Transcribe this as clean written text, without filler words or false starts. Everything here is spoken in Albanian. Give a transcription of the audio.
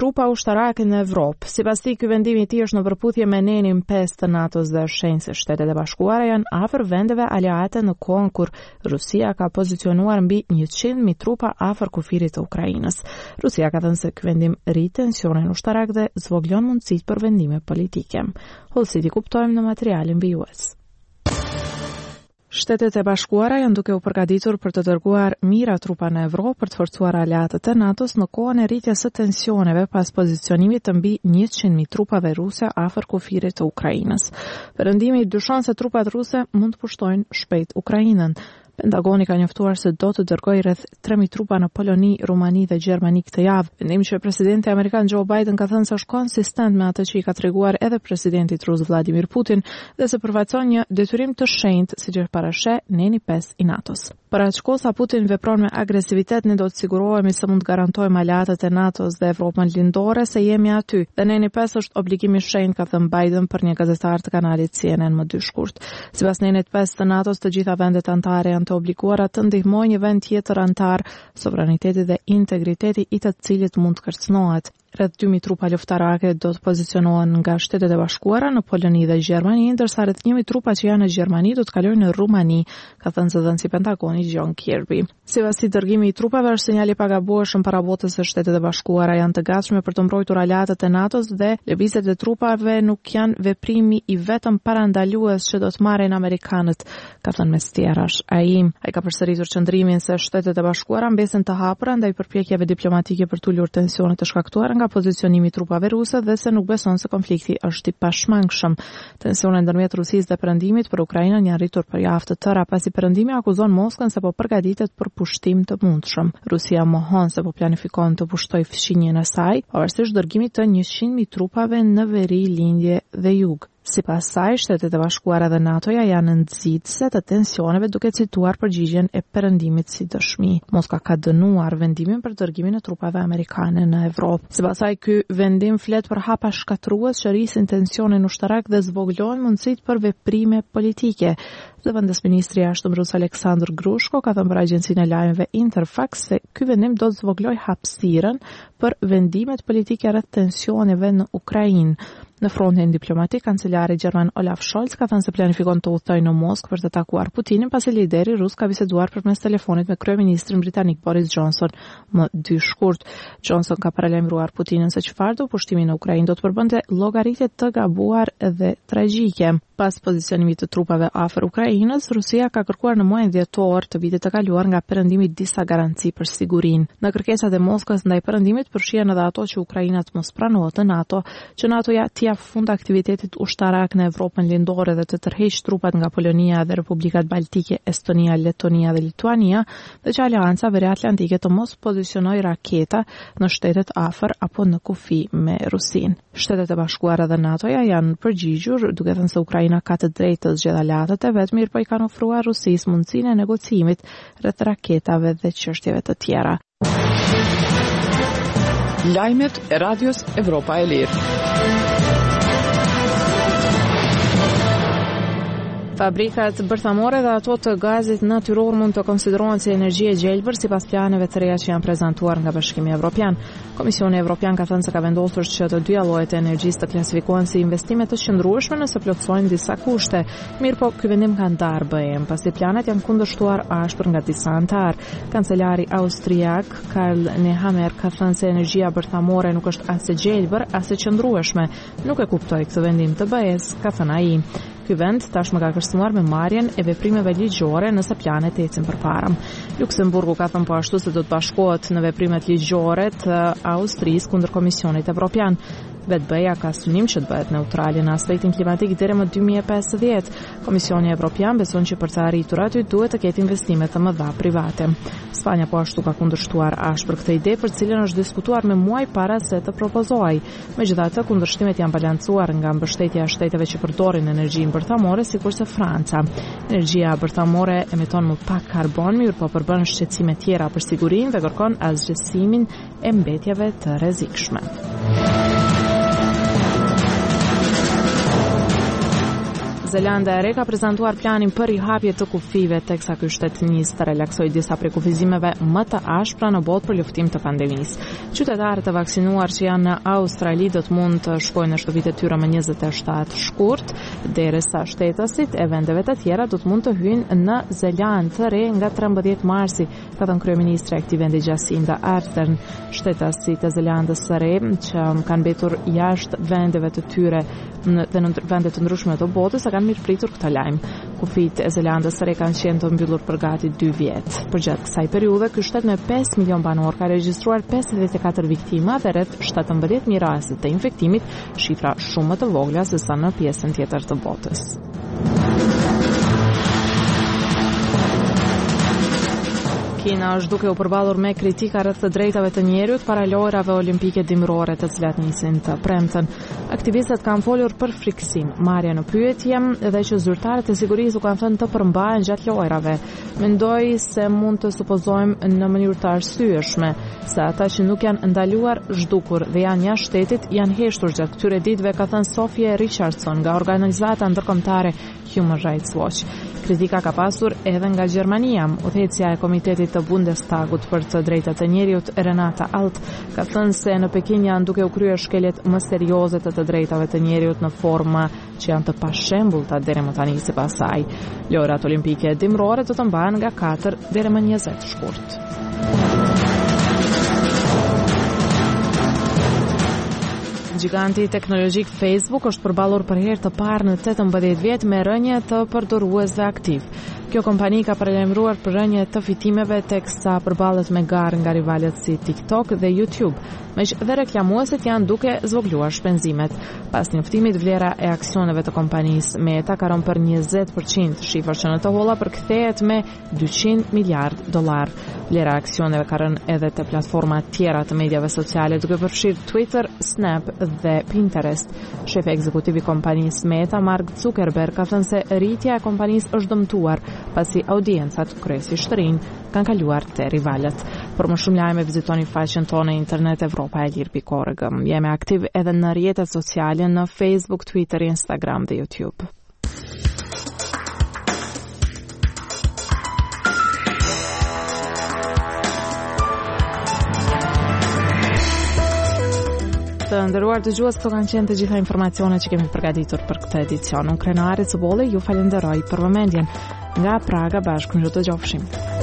trupa ushtarake në Evropë. Sipas tij, ky vendim i tij është në përputhje me nenin 5 të NATO-s dhe shenjtë se Shtetet e Bashkuara janë afër vendeve aleate në kohën kur Rusia ka pozicionuar mbi 100.000 trupa afër kufirit të Ukrainës. Rusia ka thënë se ky vendim rrit tensionin ushtarak dhe zvoglon mundësitë për vendime politike. Hollësiti kuptojmë në materialin bijues. Shtetet e Bashkuara janë duke u përgatitur për të dërguar mira trupa në Evropë për të forcuar aleatët e NATO-s në kohën e rritjes së tensioneve pas pozicionimit të mbi 100.000 trupave ruse afër kufirit të Ukrainës. Perëndimi dyshon se trupat ruse mund të pushtojnë shpejt Ukrainën. Pentagoni ka njoftuar se do të dërgojë rreth 3.000 trupa në Poloni, Rumani dhe Gjermani këtë javë. Vendim që presidenti amerikan Joe Biden ka thënë se është konsistent me atë që i ka treguar edhe presidentit rus Vladimir Putin dhe se përfaqëson një detyrim të shenjtë siç e parasheh neni 5 i NATO-s. Për atë kohë sa Putin vepron me agresivitet, ne do të sigurohemi se mund të garantojmë aleatët e NATO-s dhe Evropën lindore se jemi aty. Dhe neni 5 është obligimi i shenjtë, ka thënë Biden për një gazetar të kanalit CNN më 2 shkurt. Sipas nenit 5 të NATO-s, të gjitha vendet anëtare të obliguara të ndihmojnë një vend tjetër antar, sovraniteti dhe integriteti i të cilit mund të kërcënohet. Rreth 2.000 trupa luftarake do të pozicionohen nga Shtetet e Bashkuara në Poloni dhe Gjermani, ndërsa rreth 1.000 trupa që janë në Gjermani do të kalojnë në Rumani, ka thënë zëdhënësi Pentagoni John Kirby. Sipas tij, dërgimi i trupave është sinjal i pagabueshëm para botës se Shtetet e Bashkuara janë të gatshme për të mbrojtur aleatët e NATO-s dhe lëvizjet e trupave nuk janë veprimi i vetëm parandalues që do të marrin amerikanët, ka thënë mes tjerash. Ai ka përsëritur qëndrimin se Shtetet e Bashkuara mbesen të hapura ndaj përpjekjeve diplomatike për të ulur tensionet e shkaktuara nga pozicionimi i trupave ruse dhe se nuk beson se konflikti është i pashmangshëm. Tensionet ndërmjet Rusisë dhe Perëndimit për Ukrainën janë rritur për javë të tëra pasi Perëndimi akuzon Moskën se po përgatitet për pushtim të mundshëm. Rusia mohon se po planifikon të pushtojë fshinjen e saj, pavarësisht dërgimit të 100.000 trupave në veri, lindje dhe jug. Sipas saj, Shtetet e Bashkuara dhe NATO-ja janë nxitëse të tensioneve duke cituar përgjigjen e Perëndimit si dëshmi. Moska ka dënuar vendimin për dërgimin e trupave amerikane në Evropë. Sipas saj, ky vendim flet për hapa shkatrues që rrisin tensionin ushtarak dhe zvoglojnë mundësitë për veprime politike. Zëvendësministri i jashtëm rus Aleksandr Grushko ka thënë për agjencinë e lajmeve Interfax se ky vendim do të zvoglojë hapësirën për vendimet politike rreth tensioneve në Ukrainë. Në frontin diplomatik, kancelari gjerman Olaf Scholz ka thënë se planifikon të udhtojë në Moskë për të takuar Putinin pasi lideri rus ka biseduar përmes telefonit me kryeministrin britanik Boris Johnson më 2 shkurt. Johnson ka paralajmëruar Putinin se çfarë do pushtimi në Ukrainë do të përbënte llogaritje të gabuar dhe tragjike. Pas pozicionimit të trupave afër Ukrainës, Rusia ka kërkuar në muajin dhjetor të vitit të kaluar nga Perëndimi disa garanci për sigurinë. Në kërkesat e Moskës ndaj Perëndimit përfshihen edhe ato që Ukraina të mos pranohet në NATO, që NATO-ja t'i jap fund aktivitetit ushtarak në Evropën lindore dhe të tërheqë trupat nga Polonia dhe Republikat Baltike, Estonia, Letonia dhe Lituania, dhe që Aleanca Veriatlantike të mos pozicionojë raketa në shtetet afër apo në kufi me Rusinë. Shtetet e Bashkuara dhe NATO-ja janë përgjigjur duke thënë se Ukraina ka të drejtë të zgjedhë aleatët e vet, mirë po i kanë ofruar Rusisë mundësinë e negocimit rreth raketave dhe çështjeve të tjera. Lajmet e Radios Evropa e Lirë. Fabrikat bërthamore dhe ato të gazit natyror mund të konsiderohen si energji e gjelbër sipas planeve të reja që janë prezantuar nga Bashkimi Evropian. Komisioni Evropian ka thënë se ka vendosur që të dyja llojet e energjisë të klasifikohen si investime të qëndrueshme nëse plotësojnë disa kushte. Mirë po, ky vendim ka ndarë BE-n, pasi planet janë kundërshtuar ashpër nga disa anëtar. Kancelari austriak Karl Nehammer ka thënë se energjia bërthamore nuk është as e gjelbër as e qëndrueshme. Nuk e kuptoi këtë vendim të BE-s, ka thënë ai. Ky vend tashmë ka kërcënuar me marrjen e veprimeve ligjore nëse planet ecin përpara. Luksemburgu ka thënë po ashtu se do të bashkohet në veprimet ligjore të Austrisë kundër Komisionit Evropian. Vetë BE-ja ka synim që të bëhet neutrale në aspektin klimatik deri më 2050. Komisioni Evropian beson që për të arritur aty duhet të ketë investime të mëdha private. Spanja po ashtu ka kundërshtuar ashpër këtë ide për cilën është diskutuar me muaj para se të propozohej. Megjithatë, kundërshtimet janë balancuar nga mbështetja e shteteve që përdorin energjinë bërthamore, sikurse Franca. Energjia bërthamore emiton më pak karbon, mirë po përbën shqetësime tjera për sigurinë dhe kërkon asgjësimin e mbetjeve të rrezikshme. Zelanda e Re ka prezantuar planin për rihapje të kufive, teksa ky shtet nis të relaksojë disa prej kufizimeve më të ashpra në botë për luftim të pandemisë. Qytetarët e vaksinuar që janë në Australi do të mund të shkojnë në shtëpitë e tyre më 27 shkurt, derisa shtetësit e vendeve të tjera do të mund të hyjnë në Zelandë të Re nga 13 marsi, ka thënë kryeministri i këtij vendi Jacinda Ardern. Shtetësit e Zelandës së Re që kanë mbetur jashtë vendeve të tyre dhe në vende të ndryshme të botës kanë mirëpritur këtë lajm. Kufit e Zelandës së Re kanë qenë të mbyllur për gati 2 vjet. Përgjatë kësaj periudhe, ky shtet me 5 milion banor ka regjistruar 54 viktima dhe rreth 17.000 raste të infektimit, shifra shumë më të vogla se sa në pjesën tjetër të botës. Kina është duke u përballur me kritika rreth të drejtave të njerëzit para lojrave olimpike dimrore të cilat nisin të premten. Aktivistët kanë folur për friksim, marrje në pyetje dhe që zyrtarët e sigurisë u kanë thënë të përmbahen gjatë lojrave. Mendoj se mund të supozojmë në mënyrë të arsyeshme se ata që nuk janë ndaluar zhdukur dhe janë jashtë shtetit janë heshtur gjatë këtyre ditëve, ka thënë Sophie Richardson nga organizata ndërkombëtare Human Rights Watch. Kritika ka pasur edhe nga Gjermania. Udhëheqësja e Komitetit të Bundestagut për të drejtat e njerëzit, Renata Alt, ka thënë se në Pekin janë duke u kryer shkeljet më serioze të drejtave të njerëzit në forma që janë të pashembullta deri më tani sipas saj. Lojrat olimpike dimrore do të mbahen nga 4 deri më 20 shkurt. Giganti teknologjik Facebook është përballur për herë të parë në 18 vjet me rënje të përdoruesve aktiv. Kjo kompani ka paralajmëruar për rënje të fitimeve teksa përballet me garë nga rivalet si TikTok dhe YouTube, meq dhe reklamuesit janë duke zvogluar shpenzimet. Pas njoftimit, vlera e aksioneve të kompanisë Meta ka rënë për 20%, shifër që në të holla përkthehet me $200 miliard. Vlera e aksioneve ka rënë edhe te platforma tjera të mediave sociale, duke përfshirë Twitter, Snap dhe Pinterest. Shefi ekzekutiv i kompanisë Meta, Mark Zuckerberg, ka thënë se rritja e kompanisë është dëmtuar pasi audiencat kryesisht të rinj kanë kaluar te rivalet. Për më shumë lajme vizitoni faqen tonë internet europaelir.org. Jemi aktiv edhe në rrjetet sociale në Facebook, Twitter, Instagram dhe YouTube. Të nderuar dëgjues, këto kanë qenë të gjitha informacionet që kemi përgatitur për këtë edicion. Unë Krenari Cuboli ju falenderoj për vëmendjen. Nga Praga bashkë në të gjofshim.